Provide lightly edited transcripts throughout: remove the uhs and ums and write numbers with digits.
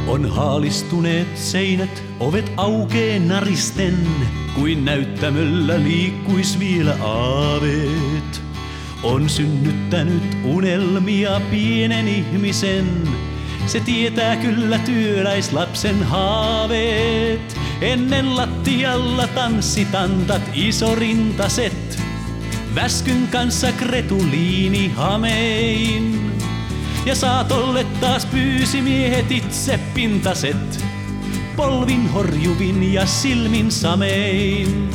On haalistuneet seinät, ovet aukee naristen, kuin näyttämöllä liikkuis vielä aaveet. On synnyttänyt unelmia pienen ihmisen, se tietää kyllä työläislapsen haaveet. Ennen lattialla tanssitantat isorintaset, väskyn kanssa kretuliini hamein. Ja saatolle taas pyysi miehet itse pintaset, polvin horjuvin ja silmin samein.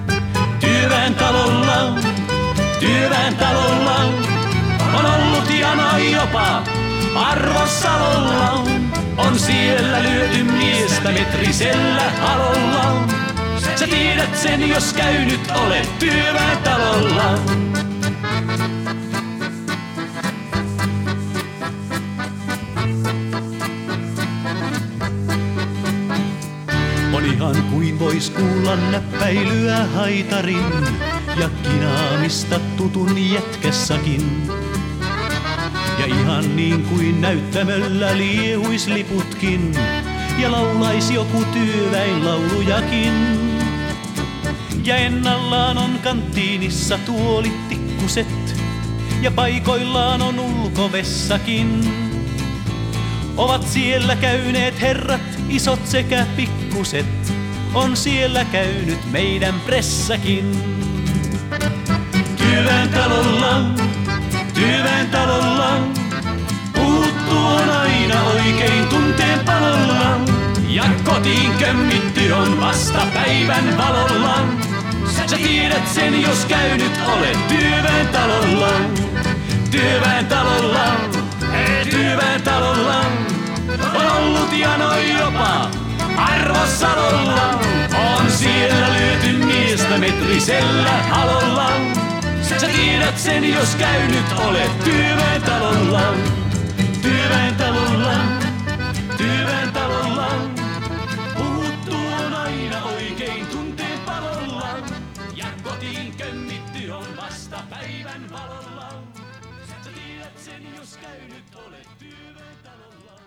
Työväen talolla on ollut jano jopa Arvosalolla. On siellä lyöty miestä metrisellä halolla. Sä tiedät sen, jos käynyt olet työväentalolla. On ihan kuin vois kuulla näppäilyä haitarin ja kinaamista tutun jätkässäkin. Ja ihan niin kuin näyttämöllä liehuis liputkin ja laulais joku työväenlaulujakin. Ja ennallaan on kanttiinissa tuolit tikkuset ja paikoillaan on ulkovessakin. Ovat siellä käyneet herrat, isot sekä pikkuset, on siellä käynyt meidän pressäkin. Työväentalolla, puhuttu on aina oikein tunteen palolla. Ja kotiin kömmitty on vasta päivän valolla. Sä tiedät sen, jos käynyt olet työväentalolla. Työväentalolla on ollut jano jopa Arvosalolla. On siellä lyöty miestä metrisellä halolla. Sä tiedät sen, jos käynyt olet työväentalolla. Työväentalolla, puhuttu on aina oikein tunteen palolla. Ja kotiin kömmitty on vasta päivän valolla. Sä tiedät sen, jos käynyt olet työväentalolla.